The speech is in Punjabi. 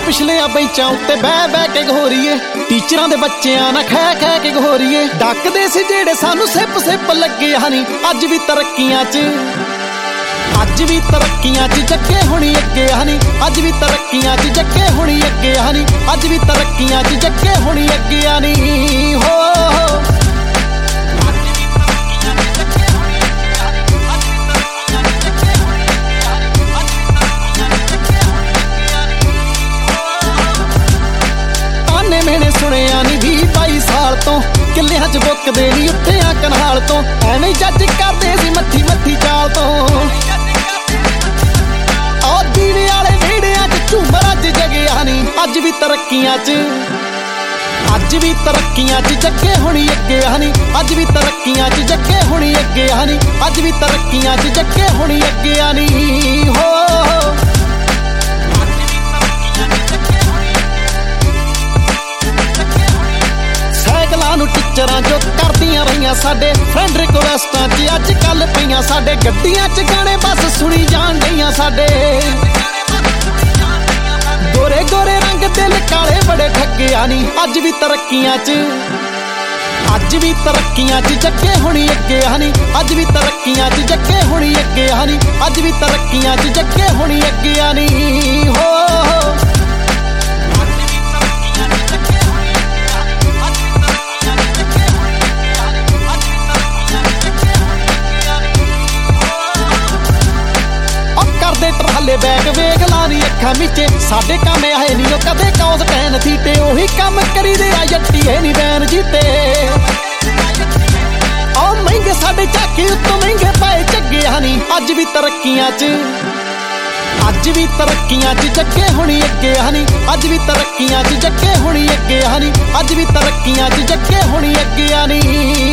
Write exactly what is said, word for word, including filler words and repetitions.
ਪਿਛਲੇ ਬੈਂਚਾਂ ਉੱਤੇ ਬਹਿ ਬਹਿ ਕੇ ਘੋਰੀਏ, ਟੀਚਰਾਂ ਦੇ ਬੱਚਿਆਂ ਨਾਲ ਖਹਿ ਖਹਿ ਕੇ ਘੋਰੀਏ। ਡੱਕਦੇ ਸੀ ਜਿਹੜੇ ਸਾਨੂੰ ਸਿਪ ਸਿਪ ਲੱਗੇ ਹਨੀ, ਅੱਜ ਵੀ ਤਰੱਕੀਆਂ 'ਚ ਅੱਜ ਵੀ ਤਰੱਕੀਆਂ 'ਚ ਜੱਗੇ ਹੁਣੀ ਅੱਗੇ ਹਨੀ, ਅੱਜ ਵੀ ਤਰੱਕੀਆਂ 'ਚ ਜੱਗੇ ਹੁਣੀ ਅੱਗੇ ਹਨੀ, ਅੱਜ ਵੀ ਤਰੱਕੀਆਂ 'ਚ ਜੱਗੇ ਹੁਣੀ ਅੱਗੇ ਹਨੀ ਹੋ। ਮੈਨੇ ਸੁਣਿਆ ਨੀ ਵੀਹ ਬਾਈ ਸਾਲ ਤੋਂ, ਕਿੱਲਿਆਂ 'ਚ ਬੁੱਕਦੇ ਨੀ ਉੱਤੇ ਆ ਕਨਾਲ ਤੋਂ, ਐਵੇਂ ਜੱਜ ਕਰਦੇ ਸੀ ਮੱਠੀ ਮੱਠੀ ਚਾਲ ਤੋਂ। ਉਹ ਦੀਵੇ ਵਾਲੇ ਵਿਹੜਿਆਂ 'ਚ ਝੂਮਰ ਅੱਜ ਜਗਿਆ ਨੀ, ਅੱਜ ਵੀ ਤਰੱਕੀਆਂ 'ਚ ਅੱਜ ਵੀ ਤਰੱਕੀਆਂ 'ਚ ਜੱਗੇ ਹੁਣੀ ਅੱਗੇ ਹਨੀ, ਅੱਜ ਵੀ ਤਰੱਕੀਆਂ 'ਚ ਜੱਗੇ ਹੁਣੀ ਅੱਗੇ ਹਨੀ, ਅੱਜ ਵੀ ਤਰੱਕੀਆਂ 'ਚ ਜੱਗੇ ਹੁਣੀ ਅੱਗੇ ਹਨੀ ਹੋ। ਨੂੰ ਟੀਚਰਾਂ ਜੋ ਕਰਦੀਆਂ ਰਹੀਆਂ ਸਾਡੇ, ਫਰੈਂਡ ਰਿਕੁਐਸਟਾਂ 'ਚ ਅੱਜ ਕੱਲ ਪਈਆਂ ਸਾਡੇ, ਗੱਡੀਆਂ 'ਚ ਗਾਣੇ ਬਸ ਸੁਣੀ ਜਾਣ ਡਈਆਂ ਸਾਡੇ। ਗੋਰੇ ਗੋਰੇ ਰੰਗ ਦਿਲ ਕਾਲੇ ਬੜੇ ਠੱਗਿਆ ਨੀ, ਅੱਜ ਵੀ ਤਰੱਕੀਆਂ 'ਚ ਅੱਜ ਵੀ ਤਰੱਕੀਆਂ 'ਚ ਜੱਗੇ ਹੁਣੀ ਅੱਗੇ ਹਨੀ, ਅੱਜ ਵੀ ਤਰੱਕੀਆਂ 'ਚ ਜੱਗੇ ਹੁਣੀ ਅੱਗੇ ਹਨੀ, ਅੱਜ ਵੀ ਤਰੱਕੀਆਂ 'ਚ ਜੱਗੇ ਹੁਣੀ ਅੱਗੇ ਹਨੀ ਹੋ। ਟਰਾਲੇ ਬੈਗ ਵੇਖ ਲਾ ਨੀ ਅੱਖਾਂ ਮਿੱਚੇ, ਸਾਡੇ ਕੰਮ ਆਏ ਨੀ ਉਹ ਕਦੇ ਕੌਸ ਟੈਨ ਥੀਟੇ, ਉਹੀ ਕੰਮ ਕਰੀਦੇ ਆ ਜੱਟੀਏ ਨੀ ਬੈਨ ਜੀਤੇ। ਉਹ ਮਹਿੰਗੇ ਸਾਡੇ ਝਾਕੇ ਉੱਤੋਂ ਮਹਿੰਗੇ ਪਾਏ ਝੱਗੇ ਹਨੀ, ਅੱਜ ਵੀ ਤਰੱਕੀਆਂ 'ਚ ਅੱਜ ਵੀ ਤਰੱਕੀਆਂ 'ਚ ਜੱਗੇ ਹੁਣੀ ਅੱਗੇ ਹਨੀ, ਅੱਜ ਵੀ ਤਰੱਕੀਆਂ 'ਚ ਜੱਗੇ ਹੁਣੀ ਅੱਗੇ ਹਨੀ, ਅੱਜ ਵੀ ਤਰੱਕੀਆਂ 'ਚ ਜੱਗੇ ਹੁਣੀ ਅੱਗੇ ਹਨੀ।